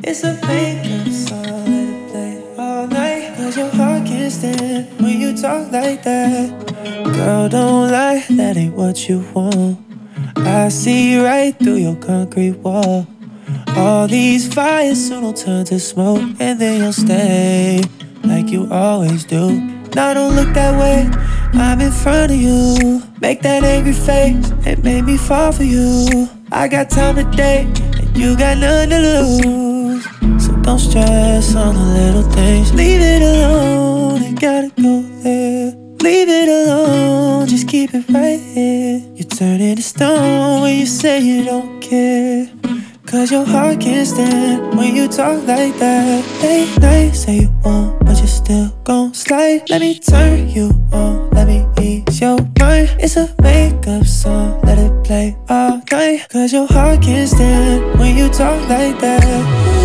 It's a wake-up song, let it play all night. Cause your heart can't stand when you talk like that. Girl, don't lie, that ain't what you want. I see right through your concrete wall. All these fires soon will turn to smoke, and then you'll stay like you always do. Now don't look that way, I'm in front of you. Make that angry face, it made me fall for you. I got time today, and you got nothing to lose. So don't stress on the little things. Leave it alone, ain't gotta go there. Leave it alone, just keep it right here. You turn into stone when you say you don't care. Cause your heart can't stand when you talk like that. Late night, say you won't, but you still gon' slide. Let me turn you on, let me ease your mind. It's a wake-up song, let it play all night. Cause your heart can't stand when you talk like that.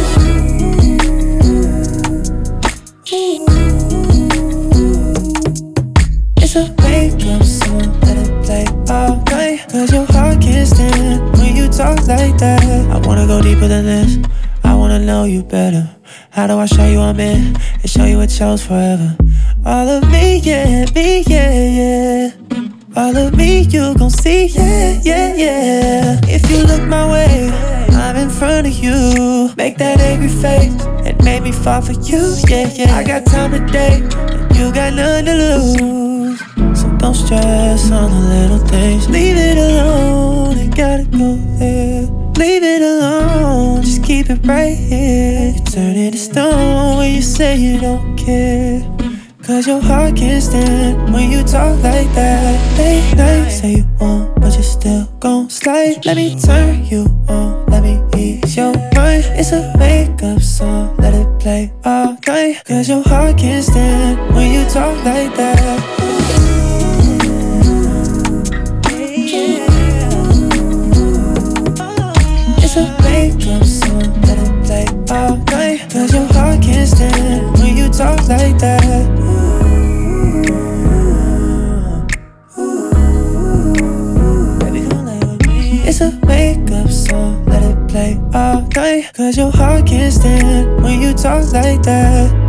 It's a wake-up song, let it play all night. Cause your heart can't stand when you talk like that. I wanna go deeper than this, I wanna know you better. How do I show you I'm in, and show you it shows forever? All of me, yeah, yeah. All of me, you gon' see, yeah. If you look my way, I'm in front of you. Make that angry face, it made me fall for you, yeah. I got time today, and you got nothing to lose. So don't stress on the little things. Leave it alone, ain't gotta go there. Leave it alone, just keep it right here. You turn into stone when you say you don't care. Cause your heart can't stand when you talk like that. Late night, say you won't, but you still gon' slide. Let me turn you on, let me ease your mind. It's a wake-up song, let it play all night. Cause your heart can't stand when you talk like that. It's a wake-up song, let it play all night. Cause your heart can't stand when you talk like that. Baby, come lay with me. It's a wake-up song, let it play all night. Cause your heart can't stand when you talk like that.